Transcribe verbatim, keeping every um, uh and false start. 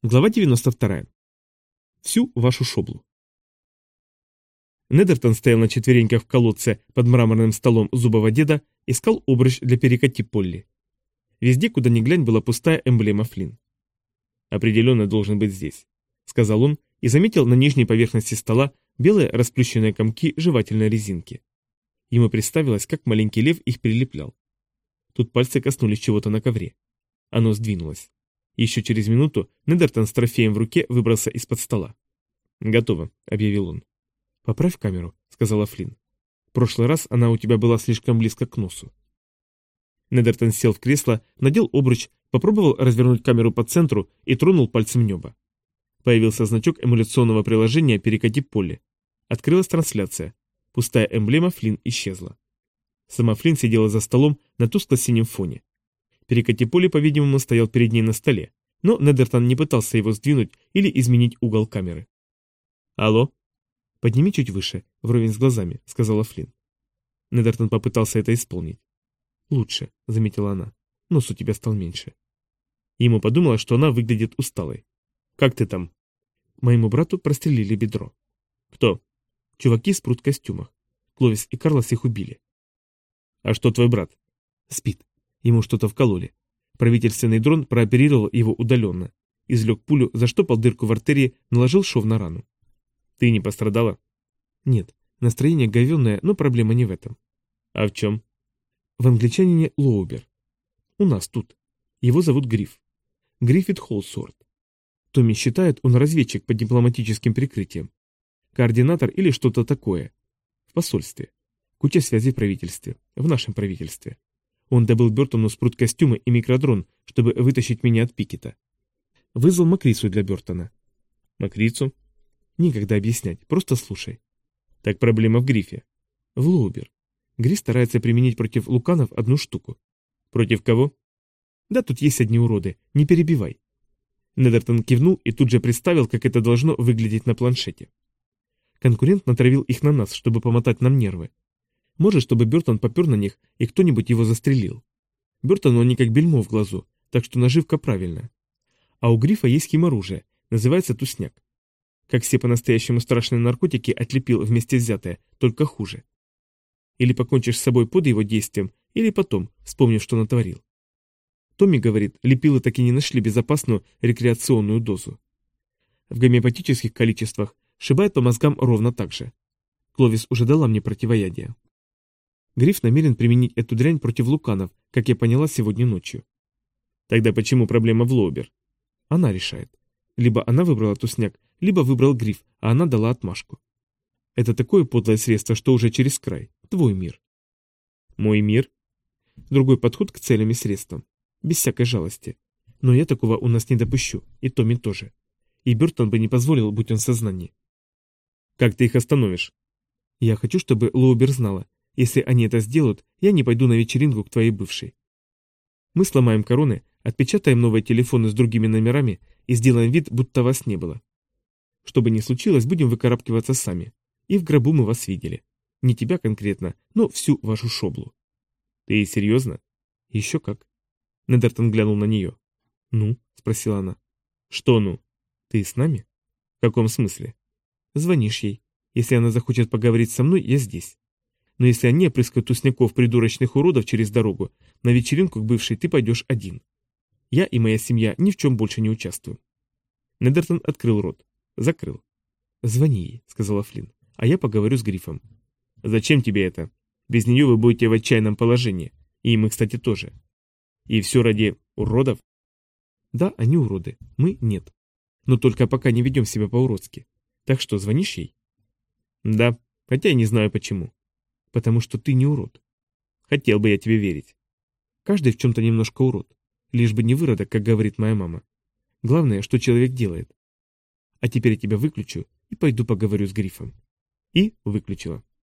Глава девяносто вторая. Всю вашу шоблу. Недертон стоял на четвереньках в колодце под мраморным столом зубова деда, искал обруч для перекати Полли. Везде, куда ни глянь, была пустая эмблема Флинн. «Определенно должен быть здесь», — сказал он и заметил на нижней поверхности стола белые расплющенные комки жевательной резинки. Ему представилось, как маленький лев их прилеплял. Тут пальцы коснулись чего-то на ковре. Оно сдвинулось. Еще через минуту Недертон с трофеем в руке выбрался из-под стола. «Готово», — объявил он. «Поправь камеру», — сказала Флинн. «В прошлый раз она у тебя была слишком близко к носу». Недертон сел в кресло, надел обруч, попробовал развернуть камеру по центру и тронул пальцем небо. Появился значок эмуляционного приложения «Перекати Полли». Открылась трансляция. Пустая эмблема Флинн исчезла. Сама Флинн сидела за столом на тускло-синем фоне. Перекати Полли, по-видимому, стоял перед ней на столе, но Недертон не пытался его сдвинуть или изменить угол камеры. «Алло?» «Подними чуть выше, вровень с глазами», — сказала Флинн. Недертон попытался это исполнить. «Лучше», — заметила она. «Нос у тебя стал меньше». Ему подумалось, что она выглядит усталой. «Как ты там?» «Моему брату прострелили бедро». «Кто?» «Чуваки в спрут-костюмах. Кловис и Карлос их убили». «А что твой брат?» «Спит. Ему что-то вкололи. Правительственный дрон прооперировал его удаленно. Извлек пулю, заштопал дырку в артерии, наложил шов на рану». «Ты не пострадала?» «Нет. Настроение говенное, но проблема не в этом». «А в чем?» «В англичанине Лоубер. У нас тут. Его зовут Гриф. Гриффит Холсуорт. Томми считает, он разведчик под дипломатическим прикрытием. Координатор или что-то такое. В посольстве. Куча связей в правительстве. В нашем правительстве. Он добыл Бертону спрут-костюмы и микродрон, чтобы вытащить меня от Пикета. Вызвал Макрису для Бертона». «Макрису?» «Некогда объяснять, просто слушай». «Так проблема в Грифе». «В Лоубер. Гриф старается применить против луканов одну штуку». «Против кого?» «Да тут есть одни уроды, не перебивай». Недертон кивнул и тут же представил, как это должно выглядеть на планшете. Конкурент натравил их на нас, чтобы помотать нам нервы. Может, чтобы Бертон попер на них, и кто-нибудь его застрелил. Бертону они как бельмо в глазу, так что наживка правильная. А у Грифа есть химоружие, называется тусняк. Как все по-настоящему страшные наркотики отлепил вместе взятое, только хуже. Или покончишь с собой под его действием, или потом, вспомнив, что натворил. Томми говорит, лепилы так и не нашли безопасную рекреационную дозу. В гомеопатических количествах шибает по мозгам ровно так же. Кловис уже дала мне противоядие. Гриф намерен применить эту дрянь против луканов, как я поняла сегодня ночью. Тогда почему проблема в Лоубер? Она решает. Либо она выбрала тусняк, либо выбрал Гриф, а она дала отмашку. Это такое подлое средство, что уже через край. Твой мир. Мой мир? Другой подход к целям и средствам. Без всякой жалости. Но я такого у нас не допущу, и Томми тоже. И Бертон бы не позволил, будь он в сознании. Как ты их остановишь? Я хочу, чтобы Лоубер знала. Если они это сделают, я не пойду на вечеринку к твоей бывшей. Мы сломаем короны, отпечатаем новые телефоны с другими номерами и сделаем вид, будто вас не было. Что бы ни случилось, будем выкарабкиваться сами. И в гробу мы вас видели. Не тебя конкретно, но всю вашу шоблу. Ты серьезно? Еще как. Недертон глянул на нее. Ну, спросила она. Что ну? Ты с нами? В каком смысле? Звонишь ей. Если она захочет поговорить со мной, я здесь. Но если они опрыскают тусняков придурочных уродов через дорогу, на вечеринку к бывшей ты пойдешь один. Я и моя семья ни в чем больше не участвуем. Недертон открыл рот. Закрыл. «Звони ей», — сказала Флинн, — «а я поговорю с Грифом». «Зачем тебе это? Без нее вы будете в отчаянном положении. И мы, кстати, тоже. И все ради уродов?» «Да, они уроды. Мы нет. Но только пока не ведем себя по-уродски. Так что, звонишь ей?» «Да, хотя я не знаю почему». «Потому что ты не урод». «Хотел бы я тебе верить». «Каждый в чем-то немножко урод. Лишь бы не выродок, как говорит моя мама. Главное, что человек делает. А теперь я тебя выключу и пойду поговорю с Грифом». И выключила.